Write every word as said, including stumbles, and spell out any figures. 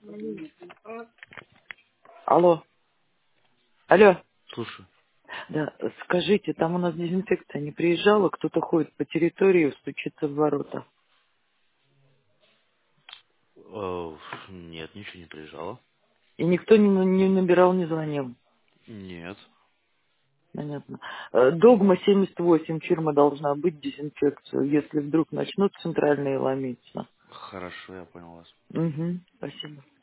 Алло. Алло. Слушай, Да, скажите, там у нас дезинфекция не приезжала, кто-то ходит по территории, стучится в ворота. э, нет, ничего не приезжало. И никто не, не набирал, не звонил. Нет. Понятно. Э, Догма семьдесят восемь, фирма должна быть дезинфекцию, если вдруг начнут центральные ломиться. Хорошо, я понял вас. Угу, спасибо.